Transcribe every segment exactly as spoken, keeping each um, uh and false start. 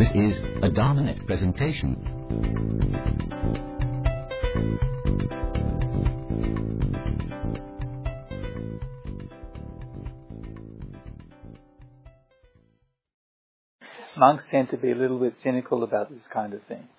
This is a Dharmanet presentation. Monks tend to be a little bit cynical about this kind of thing.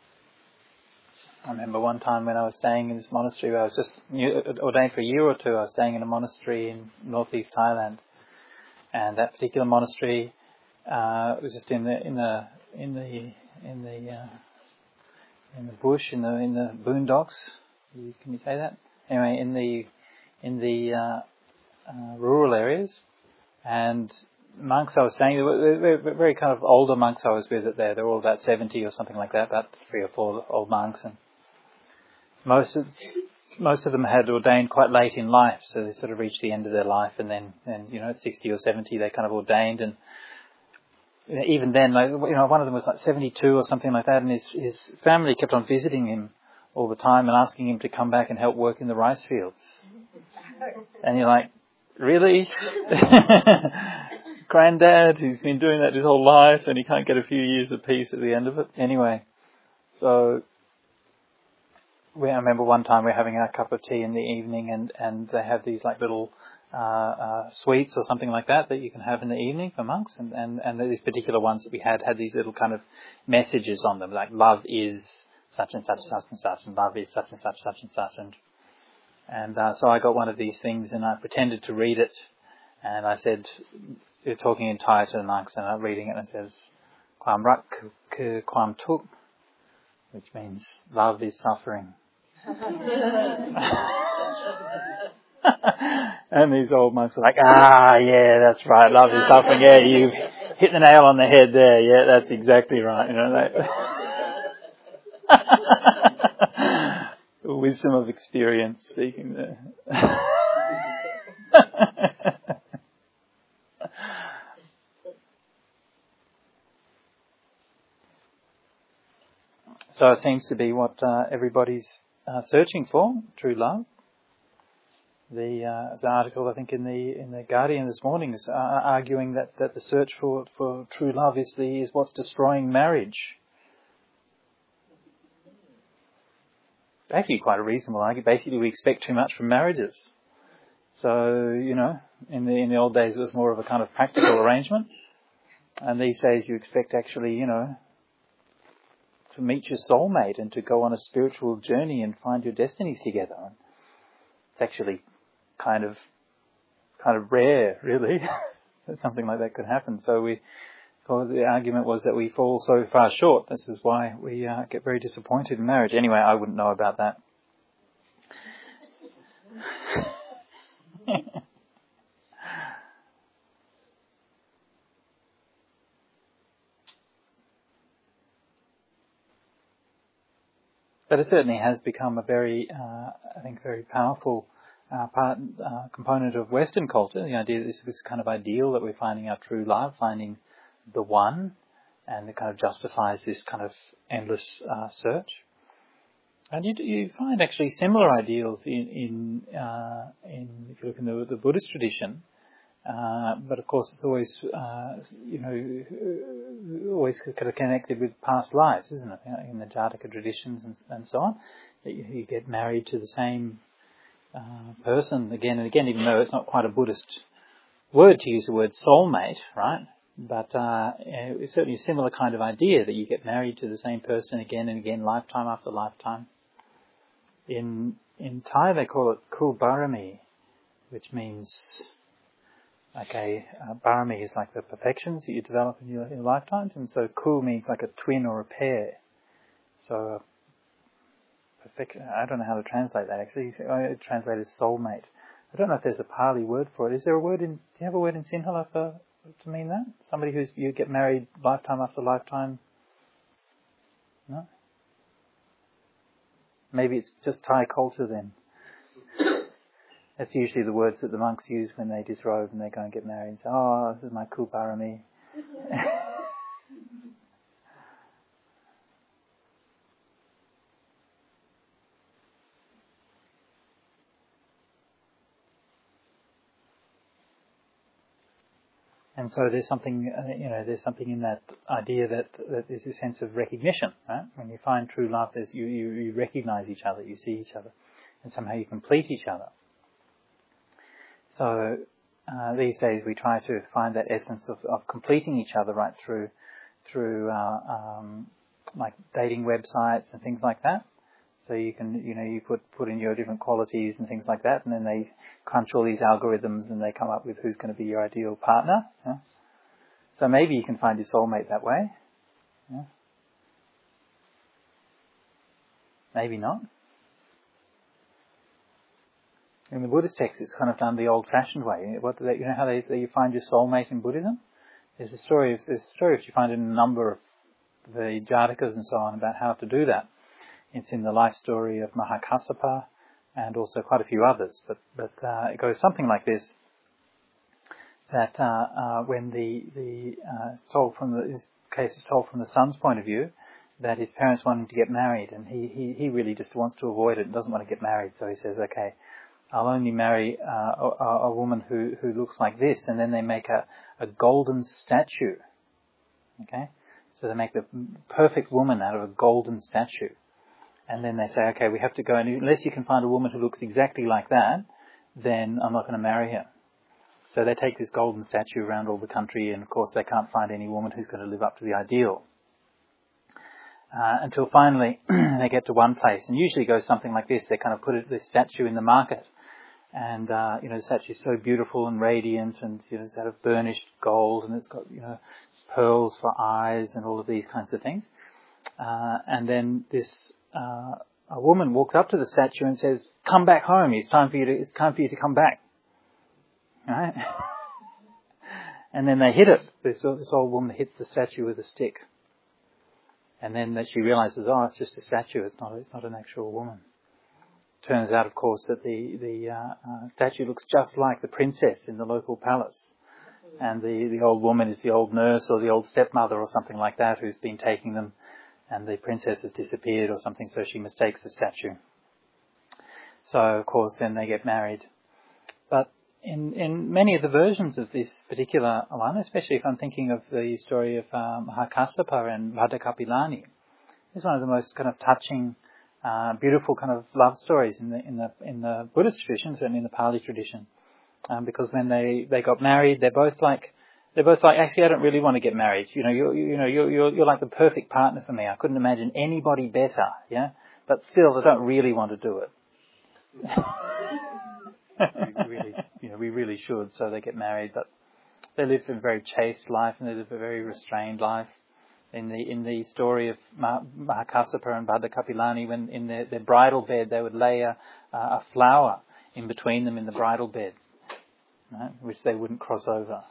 I remember one time when I was staying in this monastery, where I was just new, ordained for a year or two. I was staying in a monastery in northeast Thailand, and that particular monastery uh, was just in the in the in the in the uh, in the bush, in the in the boondocks. Can you say that? Anyway, in the in the uh, uh, rural areas, and monks I was staying, they were, they were very kind of older monks I was with it there. They were all about seventy or something like that, about three or four old monks, and most of most of them had ordained quite late in life, so they sort of reached the end of their life, and then, and you know, at sixty or seventy they kind of ordained, and you know, even then, like, you know, one of them was like seventy-two or something like that, and his his family kept on visiting him all the time and asking him to come back and help work in the rice fields, and you're like, really? Granddad, who's been doing that his whole life, and he can't get a few years of peace at the end of it. Anyway, so we, I remember one time we were having a cup of tea in the evening, and, and they have these like little uh, uh, sweets or something like that that you can have in the evening for monks, and, and, and these particular ones that we had had these little kind of messages on them, like love is such and such, such and such, and love is such and such, such and such, and and uh, so I got one of these things and I pretended to read it, and I said, you're talking in Thai to the monks, and I'm reading it, and it says, "Kwam rakคือความทุกข์," which means love is suffering. And these old monks are like, ah, yeah, that's right, love is suffering. Yeah, you've hit the nail on the head there. Yeah, that's exactly right. You know, that wisdom of experience speaking there. So it seems to be what uh, everybody's uh, searching for, true love. The uh, the article, I think, in the in the Guardian this morning is uh, arguing that, that the search for, for true love is the is what's destroying marriage. It's actually quite a reasonable argument. Basically, we expect too much from marriages. So, you know, in the in the old days it was more of a kind of practical arrangement, and these days you expect actually, you know, to meet your soulmate and to go on a spiritual journey and find your destinies together. It's actually kind of kind of rare, really, that something like that could happen. So we, well, the argument was that we fall so far short. This is why we uh, get very disappointed in marriage. Anyway, I wouldn't know about that. But it certainly has become a very, uh, I think, very powerful uh, part, uh, component of Western culture. The idea that this this kind of ideal that we're finding our true love, finding the one, and it kind of justifies this kind of endless uh, search. And you you find actually similar ideals in in uh, in if you look in the, the Buddhist tradition. Uh, but of course, it's always, uh, you know, always kind of connected with past lives, isn't it? You know, in the Jataka traditions and, and so on, that you, you get married to the same uh, person again and again, even though it's not quite a Buddhist word to use the word soulmate, right? But uh, it's certainly a similar kind of idea that you get married to the same person again and again, lifetime after lifetime. In in Thai, they call it Kubarami, which means, okay, uh, Barami is like the perfections that you develop in your, in your lifetimes, and so Ku means like a twin or a pair. So, perfect. I don't know how to translate that actually. I translate as soulmate. I don't know if there's a Pali word for it. Is there a word in? Do you have a word in Sinhala for to mean that? Somebody who's you get married lifetime after lifetime. No. Maybe it's just Thai culture then. That's usually the words that the monks use when they disrobe and they go and get married and say, oh, this is my Kubarami. And so there's something, uh, you know, there's something in that idea that, that there's a sense of recognition, right? When you find true love, there's, you, you, you recognize each other, you see each other, and somehow you complete each other. So uh, these days we try to find that essence of, of completing each other right through through uh, um, like dating websites and things like that. So you can, you know, you put, put in your different qualities and things like that, and then they crunch all these algorithms and they come up with who's going to be your ideal partner. Yeah? So maybe you can find your soulmate that way. Yeah? Maybe not. In the Buddhist text, it's kind of done the old-fashioned way. What do they, you know how they say you find your soulmate in Buddhism? There's a story. There's a story which you find in a number of the Jatakas and so on about how to do that. It's in the life story of Mahakassapa and also quite a few others. But but uh, it goes something like this: that uh, uh, when the the uh, told from the this case is told from the son's point of view, that his parents want him to get married, and he he he really just wants to avoid it and doesn't want to get married. So he says, "Okay, I'll only marry uh, a, a woman who who looks like this," and then they make a a golden statue. Okay, so they make the perfect woman out of a golden statue. And then they say, okay, we have to go, and unless you can find a woman who looks exactly like that, then I'm not going to marry her. So they take this golden statue around all the country, and of course they can't find any woman who's going to live up to the ideal. Uh, until finally they get to one place, and usually it goes something like this. They kind of put it, this statue in the market, and uh, you know, the statue is so beautiful and radiant, and you know, it's out of burnished gold, and it's got, you know, pearls for eyes and all of these kinds of things. Uh, and then this Uh, a woman walks up to the statue and says, "Come back home. It's time for you to. It's time for you to come back." Right? And then they hit it. This, this old woman hits the statue with a stick, and then that she realizes, oh, it's just a statue. It's not. It's not an actual woman. Turns out, of course, that the the uh, uh, statue looks just like the princess in the local palace, and the the old woman is the old nurse or the old stepmother or something like that who's been taking them. And the princess has disappeared or something, so she mistakes the statue. So, of course, then they get married. But in in many of the versions of this particular one, especially if I'm thinking of the story of um, Mahakassapa and Bhaddakapilani, it's one of the most kind of touching, uh, beautiful kind of love stories in the in the in the Buddhist tradition, certainly in the Pali tradition. Um, because when they, they got married, they're both like. They're both like, actually, I don't really want to get married. You know, you're, you know, you're, you're, you're like the perfect partner for me. I couldn't imagine anybody better, yeah? But still, I don't really want to do it. we really, you know, we really should, so they get married. But they live a very chaste life, and they live a very restrained life. In the, in the story of Mahakassapa and Bhaddakapilani, when in their, their bridal bed, they would lay a, a flower in between them in the bridal bed, right? Which they wouldn't cross over.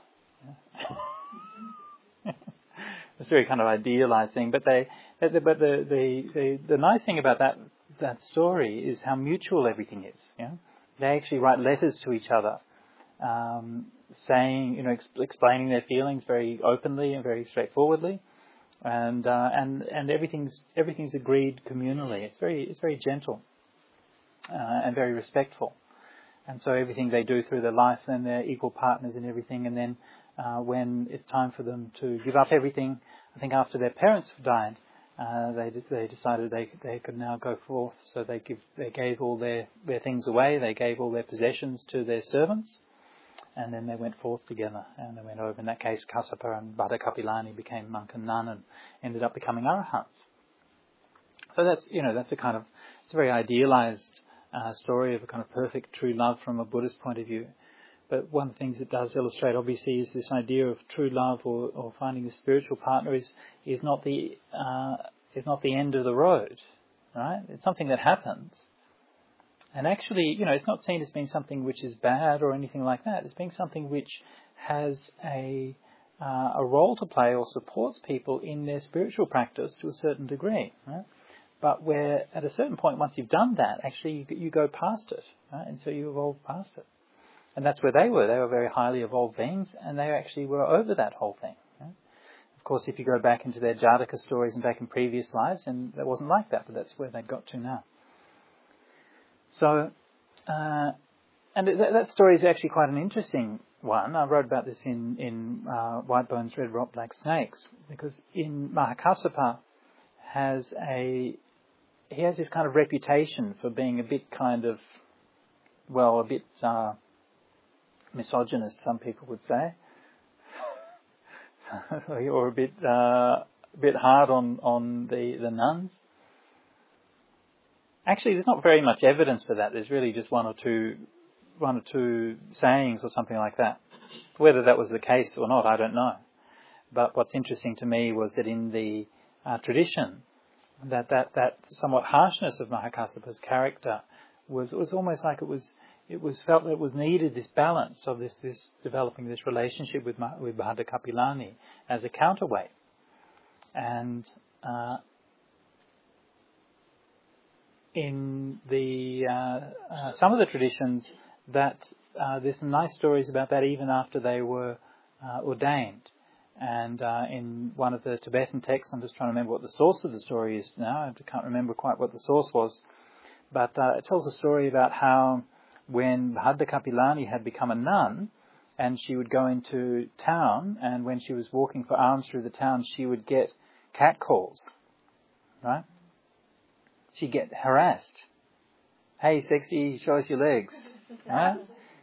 It's a very kind of idealized thing, but they, but the, the, the, the nice thing about that that story is how mutual everything is. You know? They actually write letters to each other, um, saying, you know, ex- explaining their feelings very openly and very straightforwardly, and uh, and and everything's everything's agreed communally. It's very it's very gentle uh, and very respectful, and so everything they do through their life, then they're equal partners in everything, and then. Uh, when it's time for them to give up everything, I think after their parents died, uh, they they decided they they could now go forth. So they give they gave all their, their things away. They gave all their possessions to their servants, and then they went forth together. And they went over. In that case, Kassapa and Bhaddakapilani became monk and nun, and ended up becoming arahants. So that's you know that's a kind of it's a very idealized uh, story of a kind of perfect true love from a Buddhist point of view. But one of the things it does illustrate, obviously, is this idea of true love or, or finding a spiritual partner is is not the uh, is not the end of the road, right? It's something that happens, and actually, you know, it's not seen as being something which is bad or anything like that. It's being something which has a uh, a role to play or supports people in their spiritual practice to a certain degree, right? But where at a certain point, once you've done that, actually you, you go past it, right? And so you evolve past it. And that's where they were. They were very highly evolved beings, and they actually were over that whole thing. Right? Of course, if you go back into their Jataka stories and back in previous lives, and it wasn't like that, but that's where they got to now. So, uh, and that, that story is actually quite an interesting one. I wrote about this in, in uh, White Bones, Red Rot, Black Snakes, because in Mahakassapa has a, he has this kind of reputation for being a bit kind of, well, a bit uh, misogynist, some people would say, or a bit, uh, a bit hard on, on the, the nuns. Actually, there's not very much evidence for that. There's really just one or two, one or two sayings or something like that. Whether that was the case or not, I don't know. But what's interesting to me was that in the uh, tradition, that, that, that somewhat harshness of Mahakassapa's character was was almost like it was it was felt that it was needed, this balance of this this developing this relationship with with Bhadra Kapilani as a counterweight. And uh, in the uh, uh, some of the traditions, that uh, there's some nice stories about that even after they were uh, ordained. And uh, in one of the Tibetan texts, I'm just trying to remember what the source of the story is now. I can't remember quite what the source was. But uh, it tells a story about how when Bhadra Kapilani had become a nun, and she would go into town, and when she was walking for alms through the town, she would get catcalls, right? She'd get harassed. Hey, sexy, show us your legs. Right?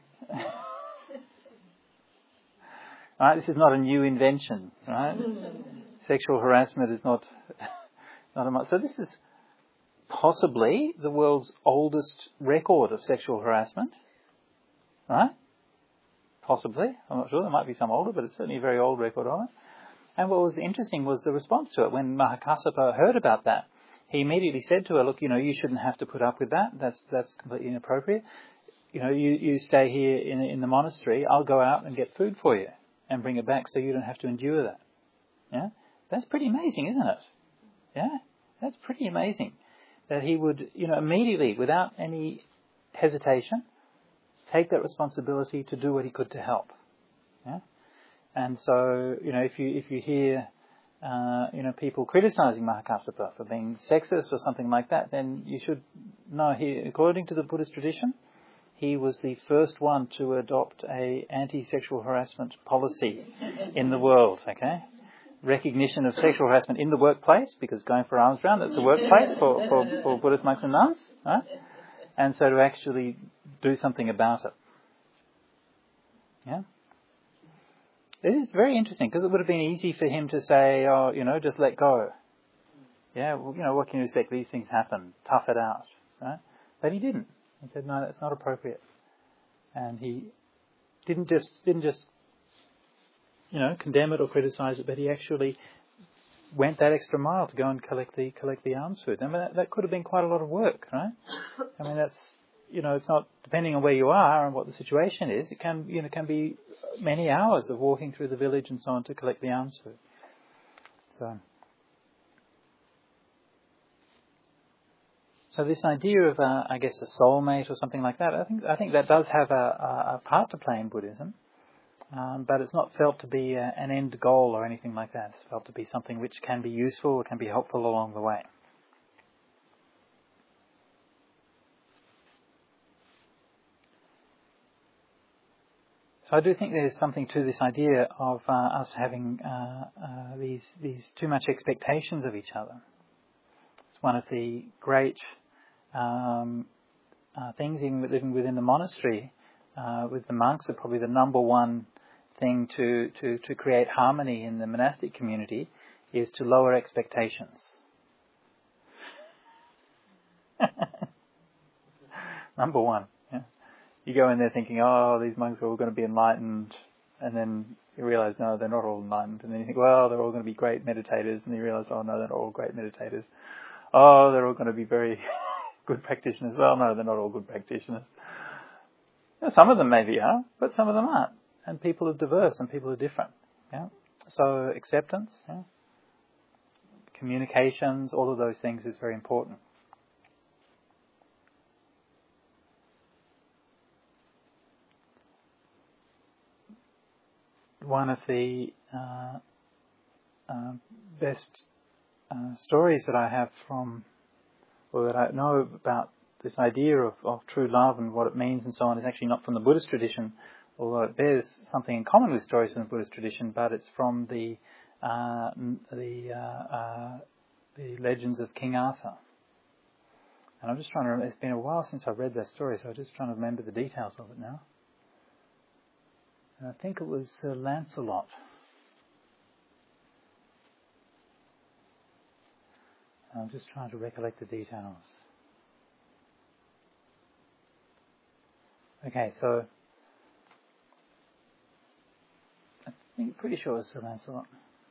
Right? This is not a new invention, right? Sexual harassment is not, not a much. So this is possibly the world's oldest record of sexual harassment, right? Possibly. I'm not sure. There might be some older, but it's certainly a very old record of it. And what was interesting was the response to it. When Mahakassapa heard about that, he immediately said to her, look, you know, you shouldn't have to put up with that. That's that's completely inappropriate. You know, you, you stay here in, in the monastery. I'll go out and get food for you and bring it back so you don't have to endure that. Yeah? That's pretty amazing, isn't it? Yeah? That's pretty amazing. That he would, you know, immediately, without any hesitation, take that responsibility to do what he could to help. Yeah? And so, you know, if you if you hear, uh, you know, people criticizing Mahakassapa for being sexist or something like that, then you should know, he, according to the Buddhist tradition, he was the first one to adopt a anti-sexual harassment policy in the world, okay? Recognition of sexual harassment in the workplace, because going for alms round, that's a workplace for, for, for Buddhist monks and nuns, right? And so to actually do something about it. Yeah? It is very interesting, because it would have been easy for him to say, oh, you know, just let go. Yeah, well, you know, what can you expect? These things happen. Tough it out, right? But he didn't. He said, no, that's not appropriate. And he didn't just, didn't just, you know, condemn it or criticize it, but he actually went that extra mile to go and collect the, collect the alms food. I mean, that, that could have been quite a lot of work, right? I mean, that's, you know, it's not, depending on where you are and what the situation is, it can, you know, can be many hours of walking through the village and so on to collect the alms food. So, So this idea of, uh, I guess, a soulmate or something like that, I think I think that does have a, a, a part to play in Buddhism, um, but it's not felt to be a, an end goal or anything like that. It's felt to be something which can be useful or can be helpful along the way. So I do think there's something to this idea of uh, us having uh, uh, these these too much expectations of each other. It's one of the great um, uh, things in living within the monastery uh, with the monks. Are probably the number one thing to, to, to create harmony in the monastic community is to lower expectations. Number one. Yeah. You go in there thinking, oh, these monks are all going to be enlightened, and then you realise, no, they're not all enlightened. And then you think, well, they're all going to be great meditators, and you realise, oh, no, they're not all great meditators. Oh, they're all going to be very good practitioners. Well, no, they're not all good practitioners. You know, some of them maybe are, but some of them aren't. And people are diverse and people are different. Yeah. So acceptance, yeah. Communications, all of those things is very important. One of the uh, uh, best uh, stories that I have from, or that I know about this idea of, of true love and what it means and so on is actually not from the Buddhist tradition, although it bears something in common with stories from the Buddhist tradition, but it's from the uh, the uh, uh, the legends of King Arthur. And I'm just trying to remember, it's been a while since I read that story, so I'm just trying to remember the details of it now. And I think it was Sir Lancelot. I'm just trying to recollect the details. Okay, so I think pretty sure it was Sir Lancelot.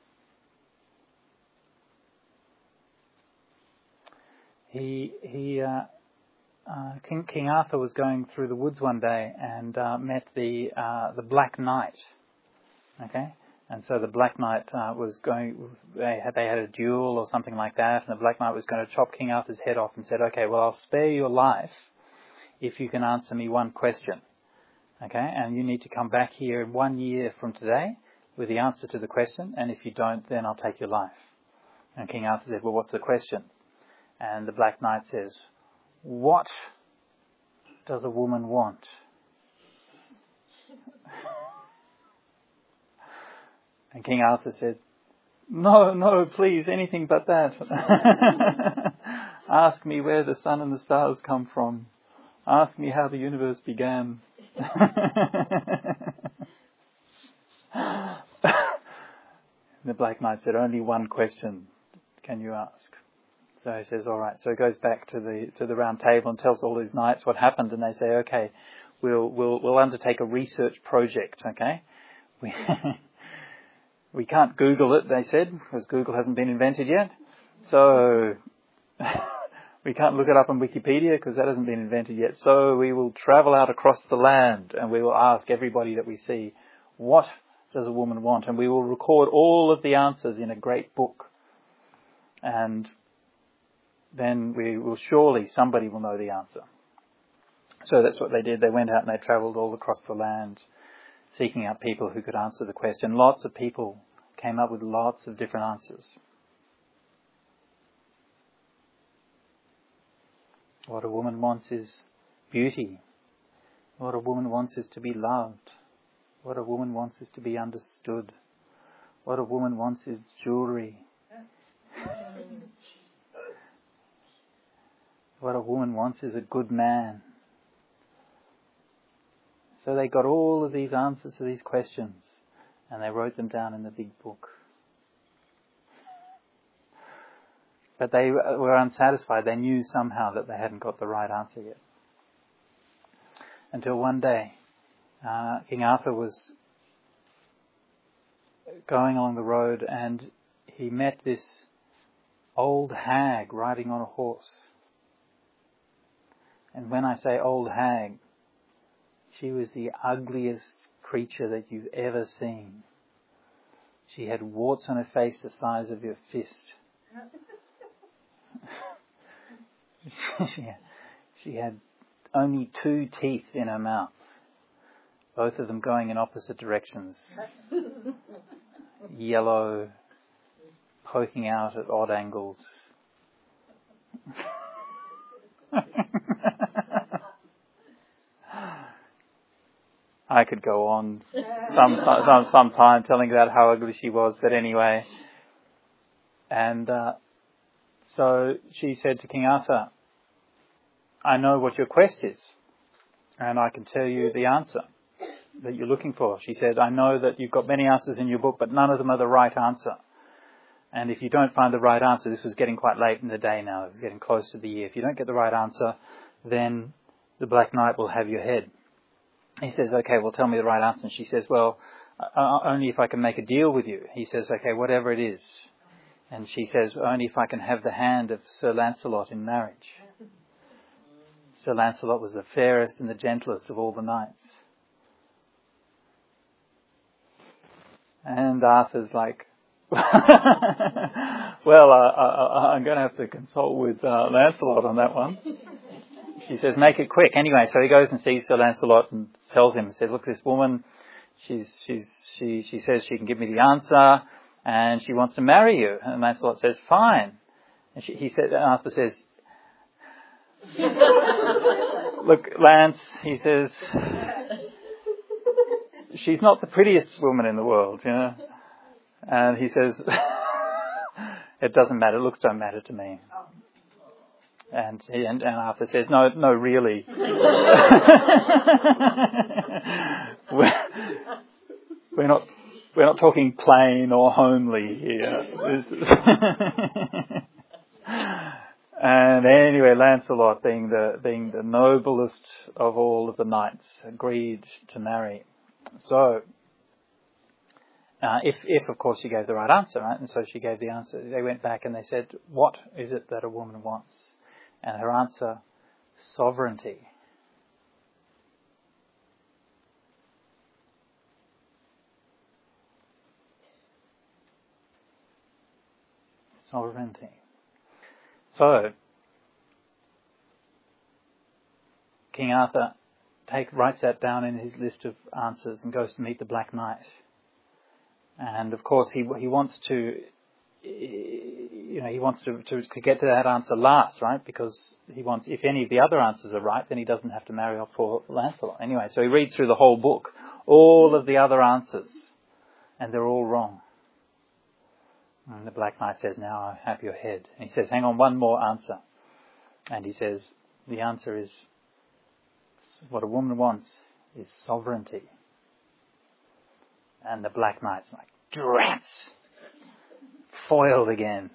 He he uh, uh, King King Arthur was going through the woods one day and uh, met the uh, the Black Knight. Okay, and so the Black Knight uh, was going. They had they had a duel or something like that, and the Black Knight was going to chop King Arthur's head off and said, "Okay, well I'll spare your life if you can answer me one question. Okay, and you need to come back here in one year from today with the answer to the question, and if you don't, then I'll take your life." And King Arthur said, "Well, what's the question?" And the Black Knight says, "What does a woman want?" And King Arthur said, "No, no, please, anything but that. Ask me where the sun and the stars come from. Ask me how the universe began." The Black Knight said, "Only one question can you ask?" So he says, "All right." So he goes back to the to the round table and tells all his knights what happened, and they say, "Okay, we'll we'll we'll undertake a research project." Okay, we we can't Google it, they said, because Google hasn't been invented yet. So we can't look it up on Wikipedia because that hasn't been invented yet. So we will travel out across the land and we will ask everybody that we see, what does a woman want? And we will record all of the answers in a great book. And then we will surely, somebody will know the answer. So that's what they did. They went out and they travelled all across the land, seeking out people who could answer the question. Lots of people came up with lots of different answers. What a woman wants is beauty. What a woman wants is to be loved. What a woman wants is to be understood. What a woman wants is jewellery. What a woman wants is a good man. So they got all of these answers to these questions and they wrote them down in the big book. But they were unsatisfied. They knew somehow that they hadn't got the right answer yet. Until one day, uh, King Arthur was going along the road and he met this old hag riding on a horse. And when I say old hag, she was the ugliest creature that you've ever seen. She had warts on her face the size of your fist. she, she had only two teeth in her mouth, both of them going in opposite directions. Yellow, poking out at odd angles. I could go on some, some some time telling about how ugly she was, but anyway. And uh, so she said to King Arthur, "I know what your quest is, and I can tell you the answer that you're looking for." She said, "I know that you've got many answers in your book, but none of them are the right answer. And if you don't find the right answer," this was getting quite late in the day now, it was getting close to the year, "if you don't get the right answer, then the Black Knight will have your head." He says, "Okay, well, tell me the right answer." And she says, "Well, uh, only if I can make a deal with you." He says, "Okay, whatever it is." And she says, "Only if I can have the hand of Sir Lancelot in marriage." Sir Lancelot was the fairest and the gentlest of all the knights. And Arthur's like, well, uh, I, I'm going to have to consult with uh, Lancelot on that one. She says, "Make it quick." Anyway, so he goes and sees Sir Lancelot and tells him, says, "Look, this woman, she's she's she she says she can give me the answer, and she wants to marry you." And Lancelot says, "Fine." And she, he said, Arthur says, "Look, Lance," he says, she's not the prettiest woman in the world, you know. And he says, it doesn't matter, looks don't matter to me. And he, and, and Arthur says, no, no, really. we're, we're not, we're not talking plain or homely here. And anyway, Lancelot, being the being the noblest of all of the knights, agreed to marry. So, uh, if if of course she gave the right answer, right? And so she gave the answer. They went back and they said, "What is it that a woman wants?" And her answer, sovereignty. Sovereignty. So, King Arthur take, writes that down in his list of answers and goes to meet the Black Knight. And of course, he he wants to, you know, he wants to, to to get to that answer last, right? Because he wants, if any of the other answers are right, then he doesn't have to marry off poor Lancelot. Anyway, so he reads through the whole book, all of the other answers, and they're all wrong. And the Black Knight says, now I have your head. And he says, hang on, one more answer. And he says, the answer is, what a woman wants is sovereignty. And the Black Knight's like, drats! Foiled again.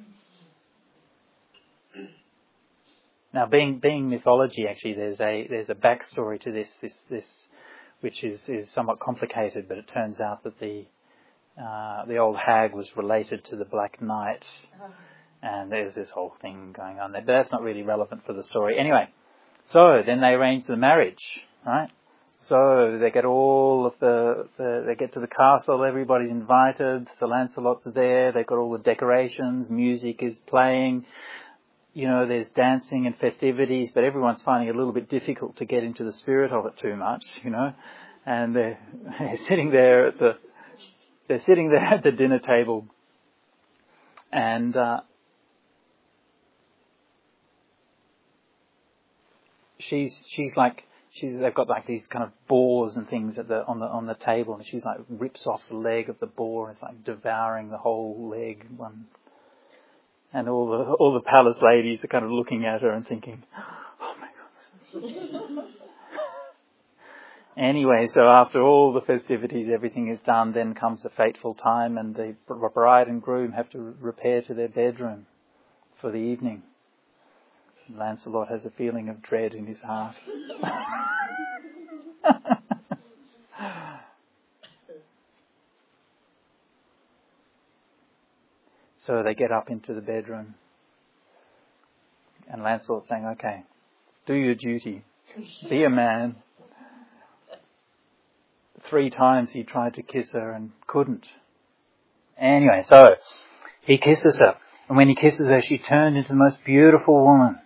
Now, being being mythology, actually, there's a there's a backstory to this, this, this, which is, is somewhat complicated, but it turns out that the Uh, the old hag was related to the Black Knight, and there's this whole thing going on there. But that's not really relevant for the story. Anyway, so then they arrange the marriage, right? So they get all of the, the they get to the castle, everybody's invited, Sir Lancelot's there, they've got all the decorations, music is playing, you know, there's dancing and festivities, but everyone's finding it a little bit difficult to get into the spirit of it too much, you know, and they're, they're sitting there at the They're sitting there at the dinner table, and uh, she's she's like she's they've got like these kind of boars and things at the on the on the table, and she's like rips off the leg of the boar and it's like devouring the whole leg. One, and all the all the palace ladies are kind of looking at her and thinking, "Oh my God." Anyway, so after all the festivities, everything is done, then comes the fateful time, and the bride and groom have to repair to their bedroom for the evening. Lancelot has a feeling of dread in his heart. So they get up into the bedroom, and Lancelot's saying, okay, do your duty, be a man. Three times he tried to kiss her and couldn't. Anyway, so he kisses her. And when he kisses her, she turned into the most beautiful woman.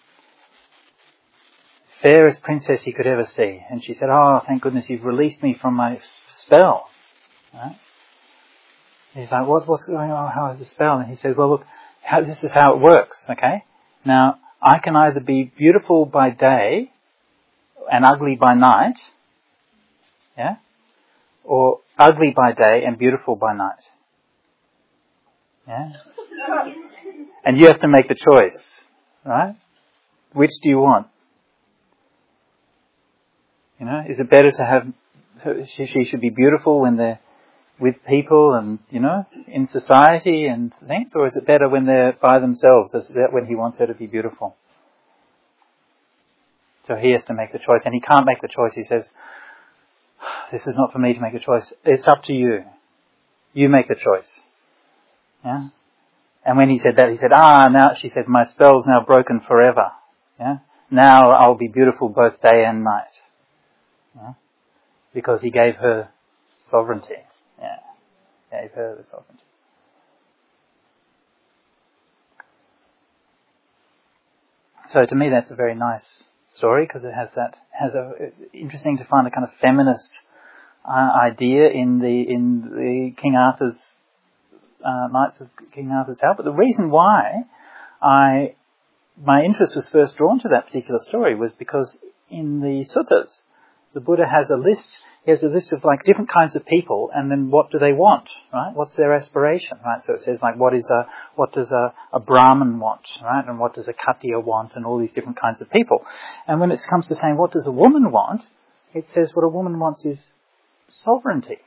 Fairest princess he could ever see. And she said, oh, thank goodness you've released me from my spell. Right? He's like, what, what's going on? How is the spell? And he says, well, look, how, this is how it works, okay? Now, I can either be beautiful by day and ugly by night, yeah? Or ugly by day and beautiful by night. Yeah? And you have to make the choice, right? Which do you want? You know, is it better to have, she, she should be beautiful when they're with people and, you know, in society and things, or is it better when they're by themselves, is that when he wants her to be beautiful? So he has to make the choice, and he can't make the choice. He says, this is not for me to make a choice. It's up to you. You make the choice. Yeah? And when he said that, he said, ah, now, she said, my spell's now broken forever. Yeah? Now I'll be beautiful both day and night. Yeah? Because he gave her sovereignty. Yeah. Gave her the sovereignty. So to me that's a very nice story, because it has that, has a, it's interesting to find a kind of feminist uh, idea in the, in the King Arthur's, uh, Knights of King Arthur's Tale. But the reason why I, my interest was first drawn to that particular story was because in the suttas, the Buddha has a list, he has a list of like different kinds of people, and then what do they want, right? What's their aspiration, right? So it says like, what is a, what does a, a Brahmin want, right? And what does a Khattiya want, and all these different kinds of people. And when it comes to saying what does a woman want, it says what a woman wants is sovereignty.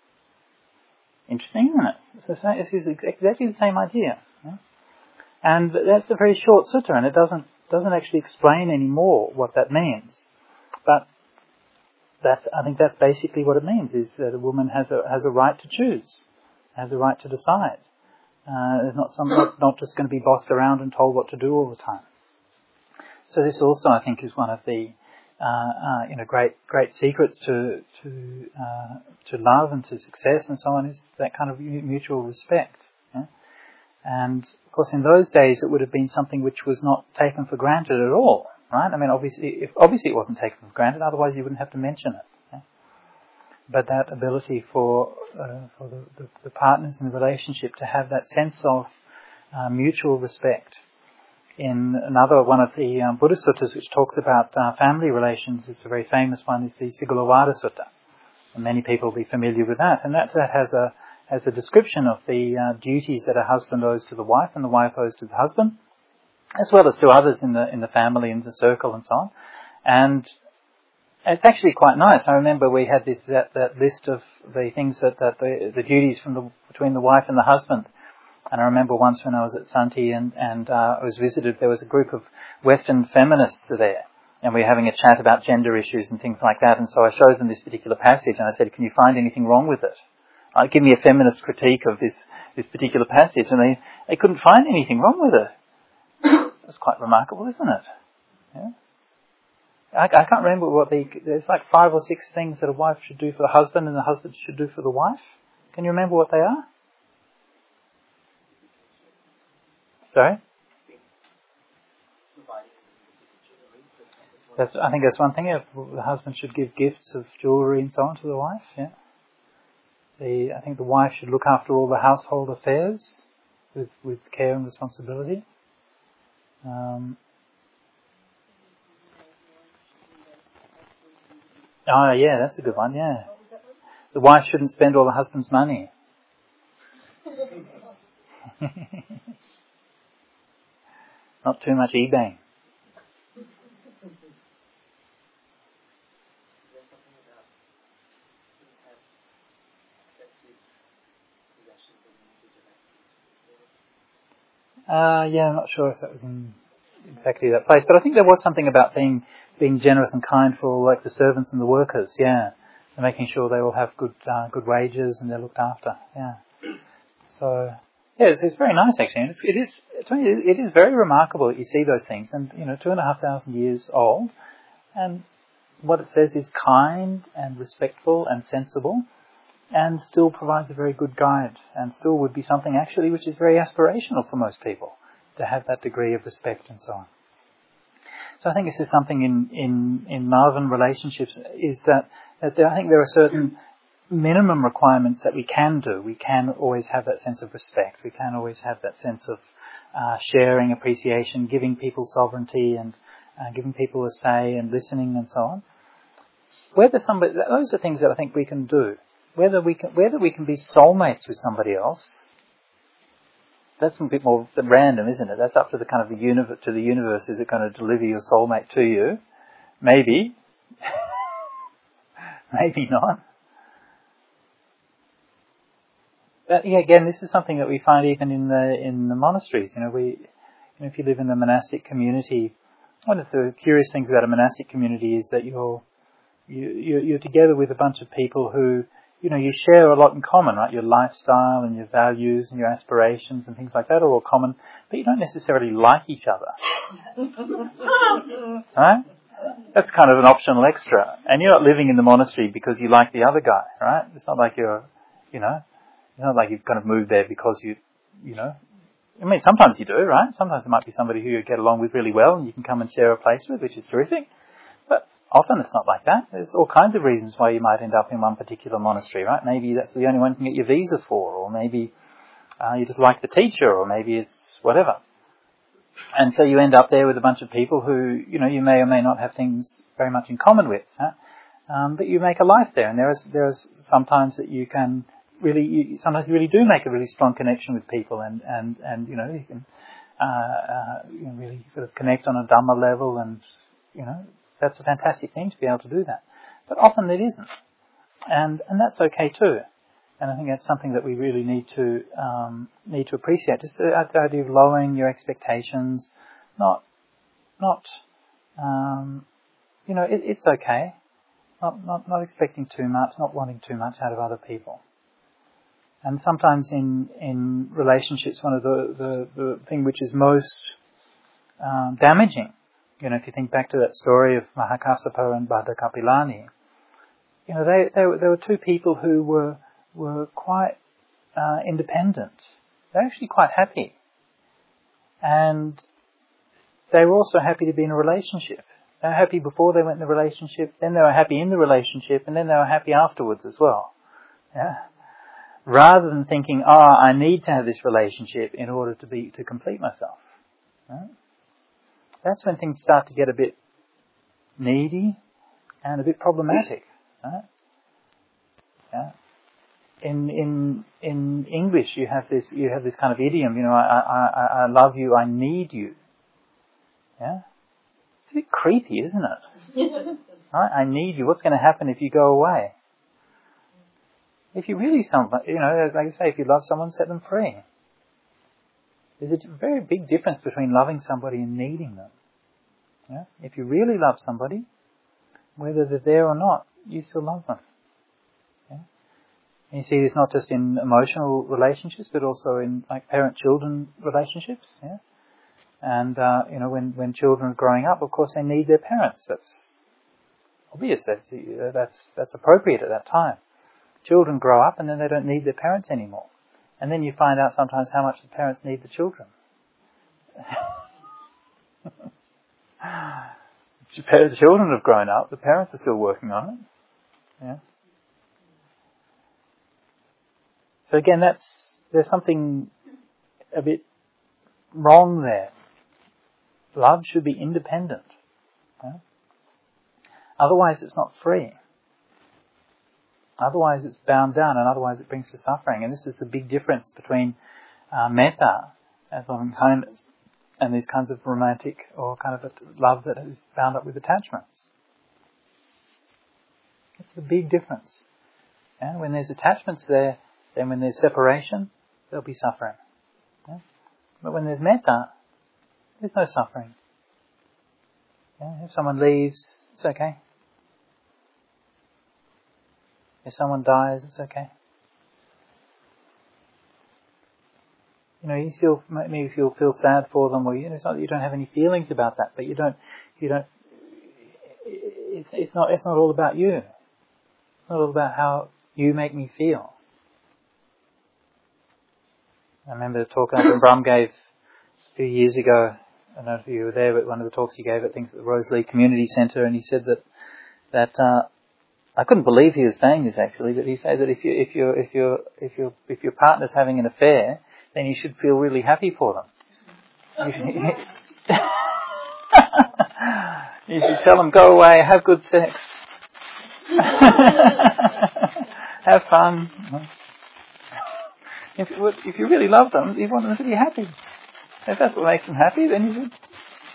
Interesting, isn't it? So this is exactly the same idea. Yeah? And that's a very short sutta, and it doesn't doesn't actually explain any more what that means. But that's, I think that's basically what it means, is that a woman has a has a right to choose, has a right to decide. Uh, it's not some, not, not just going to be bossed around and told what to do all the time. So this also, I think, is one of the uh, uh, you know great great secrets to to uh, to love and to success and so on, is that kind of mutual respect. Yeah? And of course, in those days, it would have been something which was not taken for granted at all, right? I mean, obviously, if, obviously it wasn't taken for granted, otherwise you wouldn't have to mention it. Yeah? But that ability for uh, for the, the, the partners in the relationship to have that sense of uh, mutual respect. In another one of the um, Buddhist suttas which talks about uh, family relations, is a very famous one, is the Sigalovada Sutta. And many people will be familiar with that. And that, that has a has a description of the uh, duties that a husband owes to the wife and the wife owes to the husband, as well as to others in the in the family, in the circle, and so on. And it's actually quite nice. I remember we had this that, that list of the things that, that the, the duties from the between the wife and the husband. And I remember once when I was at Santi and, and uh, I was visited, there was a group of Western feminists there, and we were having a chat about gender issues and things like that. And so I showed them this particular passage, and I said, "Can you find anything wrong with it? Uh, give me a feminist critique of this this particular passage." And they, they couldn't find anything wrong with it. It's quite remarkable, isn't it? Yeah. I, I can't remember what the, there's like five or six things that a wife should do for the husband and the husband should do for the wife. Can you remember what they are? Sorry? That's, I think that's one thing. The husband should give gifts of jewellery and so on to the wife. Yeah. The, I think the wife should look after all the household affairs with, with care and responsibility. Um, oh yeah, that's a good one. Yeah. The wife shouldn't spend all the husband's money. Not too much eBay. Uh, yeah, I'm not sure if that was in exactly that place, but I think there was something about being being generous and kind for like the servants and the workers. Yeah, and making sure they all have good uh, good wages and they're looked after. Yeah. So. Yeah, it's, it's very nice actually, and it's, it is it's, it is very remarkable that you see those things, and you know, two and a half thousand years old, and what it says is kind and respectful and sensible, and still provides a very good guide, and still would be something actually which is very aspirational for most people to have that degree of respect and so on. So I think this is something in in in Malvern relationships, is that that there, I think there are certain minimum requirements that we can do. We can always have that sense of respect. We can always have that sense of uh, sharing, appreciation, giving people sovereignty, and uh, giving people a say, and listening, and so on. Whether somebody, those are things that I think we can do. Whether we can, whether we can be soulmates with somebody else, that's a bit more random, isn't it? That's up to the kind of the universe. To the universe, is it going to deliver your soulmate to you? Maybe, maybe not. But yeah, again, this is something that we find even in the in the monasteries. You know, we, you know, if you live in a monastic community, one of the curious things about a monastic community is that you're you you're together with a bunch of people who, you know, you share a lot in common, right? Your lifestyle and your values and your aspirations and things like that are all common, but you don't necessarily like each other, right? That's kind of an optional extra, and you're not living in the monastery because you like the other guy, right? It's not like you're, you know. It's not like you've kind of moved there because you, you know, I mean, sometimes you do, right? Sometimes it might be somebody who you get along with really well and you can come and share a place with, which is terrific. But often it's not like that. There's all kinds of reasons why you might end up in one particular monastery, right? Maybe that's the only one you can get your visa for, or maybe uh, you just like the teacher, or maybe it's whatever. And so you end up there with a bunch of people who, you know, you may or may not have things very much in common with, huh? Um, but you make a life there, and there is there is sometimes that you can really, you, sometimes you really do make a really strong connection with people, and and and you know you can uh, uh, you know, really sort of connect on a Dhamma level, and you know that's a fantastic thing to be able to do that. But often it isn't, and and that's okay too. And I think that's something that we really need to um, need to appreciate. Just the, the idea of lowering your expectations, not not um, you know it, it's okay. Not, not not expecting too much, not wanting too much out of other people. And sometimes in, in relationships, one of the, the, the thing which is most um, damaging, you know, if you think back to that story of Mahakassapa and Bhaddakapilani, you know, they, they, they were two people who were were quite uh, independent. They're actually quite happy. And they were also happy to be in a relationship. They were happy before they went in the relationship, then they were happy in the relationship, and then they were happy afterwards as well. Yeah. Rather than thinking, oh, I need to have this relationship in order to be to complete myself. Right? That's when things start to get a bit needy and a bit problematic. Right? Yeah. In in in English, you have this you have this kind of idiom. You know, I I I love you, I need you. Yeah. It's a bit creepy, isn't it? Right? I need you. What's going to happen if you go away? If you really, some, you know, like I say, if you love someone, set them free. There's a very big difference between loving somebody and needing them. Yeah? If you really love somebody, whether they're there or not, you still love them. Yeah? And you see this not just in emotional relationships, but also in like parent-children relationships. Yeah. And, uh, you know, when, when children are growing up, of course they need their parents. That's obvious. That's, that's, that's appropriate at that time. Children grow up and then they don't need their parents anymore. And then you find out sometimes how much the parents need the children. The children have grown up, the parents are still working on it. Yeah. So again, that's, there's something a bit wrong there. Love should be independent. Yeah? Otherwise it's not free. Otherwise it's bound down, and otherwise it brings to suffering. And this is the big difference between uh, metta, as loving kindness, and these kinds of romantic or kind of a love that is bound up with attachments. It's the big difference. Yeah? When there's attachments there, then when there's separation, there'll be suffering. Yeah? But when there's metta, there's no suffering. Yeah? If someone leaves, it's okay. If someone dies, it's okay. You know, you still maybe feel feel sad for them, or you know, it's not that you don't have any feelings about that, but you don't, you don't. It's it's not it's not all about you. It's not all about how you make me feel. I remember the talk Ajahn Brahm gave a few years ago. I don't know if you were there, but one of the talks he gave, I think, at the Rosalie Community Centre, and he said that that uh, I couldn't believe he was saying this actually, but he said that if you if you if you if your if your partner's having an affair, then you should feel really happy for them. You should, you should tell them, go away, have good sex, have fun. If if you really love them, you want them to be happy. If that's what makes them happy, then you should.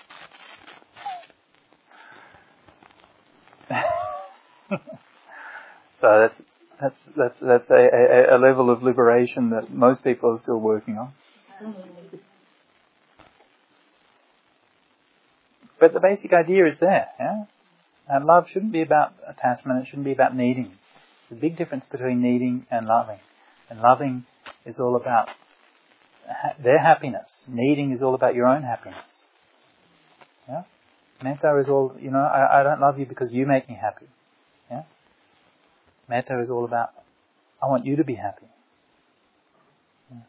So that's that's that's that's a, a, a level of liberation that most people are still working on. But the basic idea is there, yeah? And love shouldn't be about attachment, it shouldn't be about needing. There's a big difference between needing and loving. And loving is all about ha- their happiness. Needing is all about your own happiness. Yeah? Metta is all, you know, I, I don't love you because you make me happy. Yeah? Metta is all about, I want you to be happy. Yeah.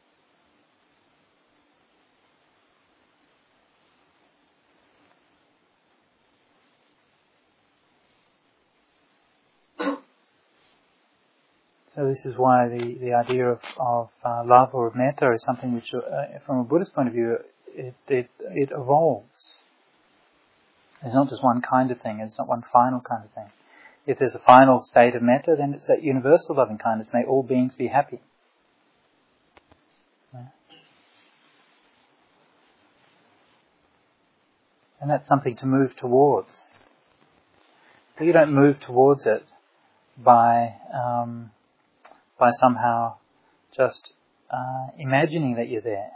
So this is why the, the idea of, of uh, love or of metta is something which, uh, from a Buddhist point of view, it, it it evolves. It's not just one kind of thing, it's not one final kind of thing. if there's a final state of metta, then it's that universal loving kindness. May all beings be happy. Yeah. And that's something to move towards. But you don't move towards it by um, by somehow just uh, imagining that you're there.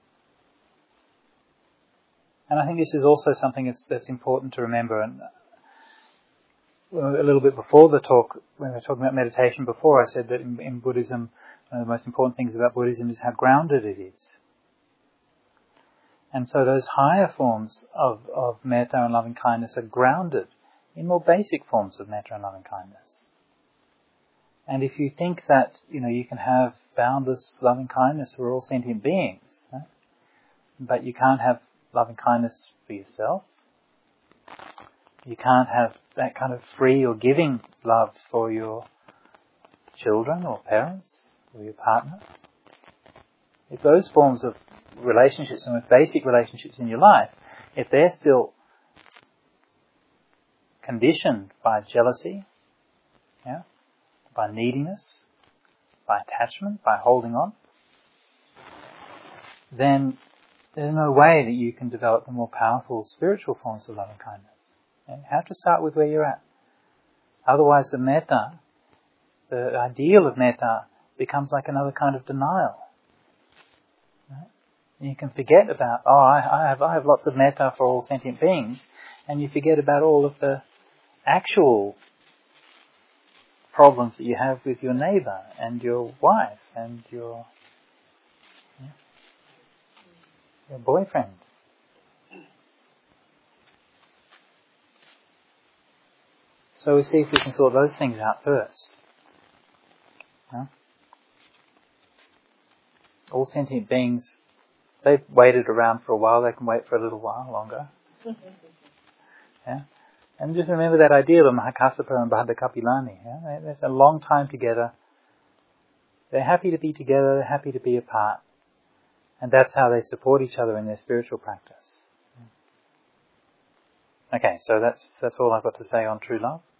And I think this is also something that's, that's important to remember. And a little bit before the talk, when we were talking about meditation before, I said that in, in Buddhism, one of the most important things about Buddhism is how grounded it is. And so those higher forms of, of metta and loving kindness are grounded in more basic forms of metta and loving kindness. And if you think that, you know, you can have boundless loving kindness for all sentient beings, right? But you can't have loving kindness for yourself, you can't have that kind of free or giving love for your children or parents or your partner. If those forms of relationships and with basic relationships in your life, if they're still conditioned by jealousy, yeah, by neediness, by attachment, by holding on, then there's no way that you can develop the more powerful spiritual forms of love and kindness. You have to start with where you're at. Otherwise the metta, the ideal of metta, becomes like another kind of denial. Right? And you can forget about, oh, I, I have I have lots of metta for all sentient beings, and you forget about all of the actual problems that you have with your neighbour and your wife and your yeah, your boyfriend. So we see if we can sort those things out first. Yeah? All sentient beings, they've waited around for a while, they can wait for a little while longer. Yeah? And just remember that ideal of Mahakassapa and Bhaddakapilani. Yeah? There's a long time together. They're happy to be together, they're happy to be apart. And that's how they support each other in their spiritual practice. Okay, so that's that's all I've got to say on true love.